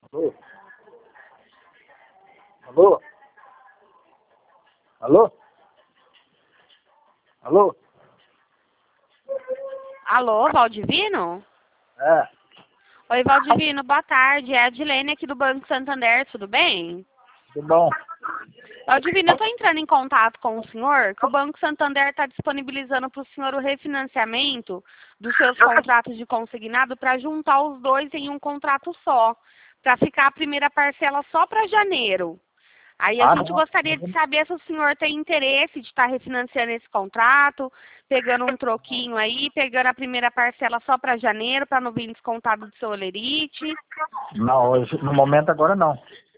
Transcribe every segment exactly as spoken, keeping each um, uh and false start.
Alô? Alô? Alô? Alô? Alô, Valdivino? É, Oi, Valdivino, boa tarde. É a Adilene aqui do Banco Santander, tudo bem? tudo bom? Valdivino, eu estou entrando em contato com o senhor, que o Banco Santander está disponibilizando para o senhor o refinanciamento dos seus contratos de consignado para juntar os dois em um contrato só, para ficar a primeira parcela só para janeiro. Aí a Ah, gente não. gostaria de saber se o senhor tem interesse de estar refinanciando esse contrato, pegando um troquinho aí, pegando a primeira parcela só para janeiro, para não vir descontado do seu olerite. Não, hoje, no momento agora não.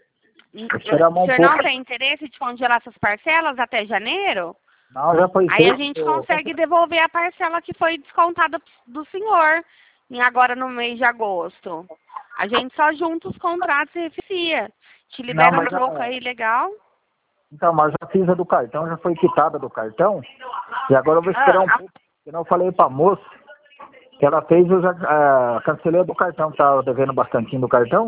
Esperamos O um senhor pouco. não tem interesse de congelar essas parcelas até janeiro? Não, já foi Aí a feito. gente consegue devolver a parcela que foi descontada do senhor, em agora no mês de agosto. A gente só junta os contratos e reficia. Te Não, libera um mas troco já, aí legal. então, mas já fiz a do cartão, já foi quitada do cartão. E agora eu vou esperar Ah, um pouco. Senão eu falei pra moça que ela fez, eu já ah, cancelei a do cartão, que tava devendo bastante do cartão.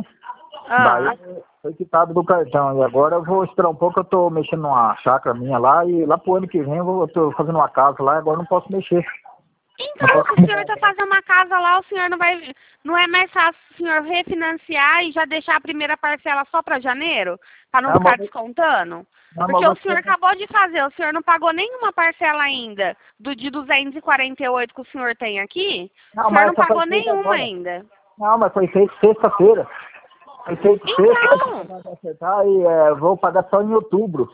Daí ah. foi quitado do cartão. E agora eu vou esperar um pouco, eu tô mexendo numa chácara minha lá, e lá pro ano que vem eu vou, eu tô fazendo uma casa lá, agora eu não posso mexer. Não Então, posso se o senhor está fazendo uma casa lá, o senhor não vai. Não é mais fácil o senhor refinanciar e já deixar a primeira parcela só para janeiro? Para não não, ficar mas, descontando? não, Porque o mas senhor você, acabou de fazer, o senhor não pagou nenhuma parcela ainda do de duzentos e quarenta e oito que o senhor tem aqui? O não, senhor mas não essa foi pagou feita nenhuma agora. ainda. Não, mas foi feito sexta-feira. Foi feito Então, sexta, acertar e é, vou pagar só em outubro.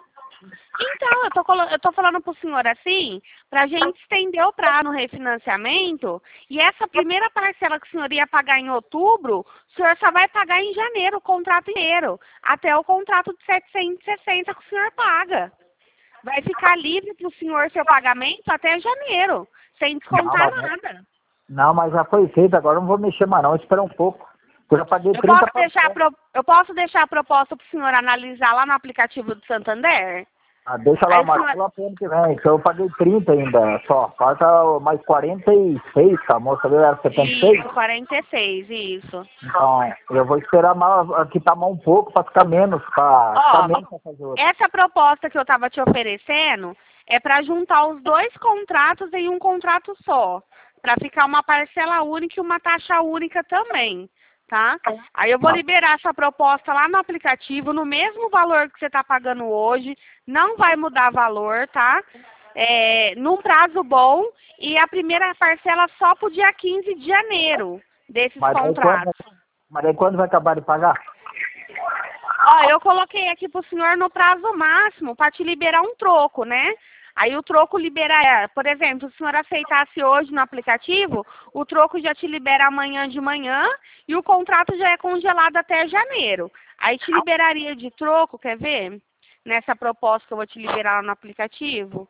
Então, eu tô, colo- eu tô falando pro senhor assim, pra gente estender o prazo no refinanciamento, e essa primeira parcela que o senhor ia pagar em outubro, o senhor só vai pagar em janeiro, o contrato inteiro, até o contrato de setecentos e sessenta que o senhor paga. Vai ficar livre pro senhor seu pagamento até janeiro, sem Não, descontar mas, nada. não, mas já foi feito, agora eu não vou mexer mais não, espera um pouco. Eu já paguei Eu trinta posso deixar, a parcelas. pro- eu posso deixar a proposta pro senhor analisar lá no aplicativo do Santander? Ah, deixa lá, Aí o mas senhor, lá pro ano que vem, que eu paguei trinta ainda só. Falta mais quarenta e seis, que a moça veio, era setenta e seis. isso, quarenta e seis, isso. Então, eu vou esperar mais, quitar mais um pouco para ficar menos, para ficar Ó, menos para fazer outro. essa proposta que eu estava te oferecendo é para juntar os dois contratos em um contrato só, para ficar uma parcela única e uma taxa única também, tá? Aí eu vou liberar essa proposta lá no aplicativo, no mesmo valor que você está pagando hoje, não vai mudar valor, tá? É, num prazo bom, e a primeira parcela só para o dia quinze de janeiro desses Mas daí quando, contratos. mas daí quando vai acabar de pagar? Ó, eu coloquei aqui pro senhor no prazo máximo para te liberar um troco, né? Aí o troco libera, por exemplo, se o senhor aceitasse hoje no aplicativo, o troco já te libera amanhã de manhã e o contrato já é congelado até janeiro. Aí te liberaria de troco, quer ver? Nessa proposta que eu vou te liberar lá no aplicativo.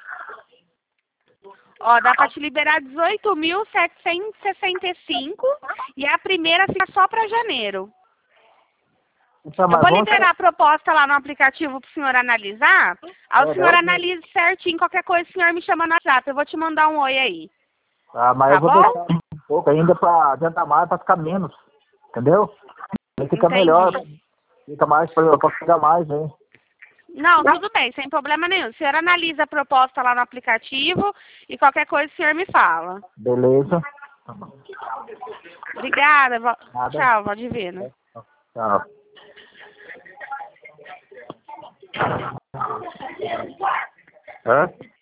Ó, dá para te liberar dezoito mil setecentos e sessenta e cinco e a primeira fica só para janeiro. Então, Eu mas vou vamos... liberar a proposta lá no aplicativo para o senhor analisar. Aí o É, senhor daí- analisa certinho. Qualquer coisa, o senhor me chama no WhatsApp. Eu vou te mandar um oi aí. Ah, mas eu Tá vou bom? deixar um pouco ainda para adiantar mais, para ficar menos. Entendeu? Aí fica melhor, Entendi. fica mais, eu posso pegar mais, hein? Não, tudo bem, sem problema nenhum. O senhor analisa a proposta lá no aplicativo e qualquer coisa o senhor me fala. Beleza. Obrigada. Val- Nada. Tchau, Valdivino. Tchau. Hã?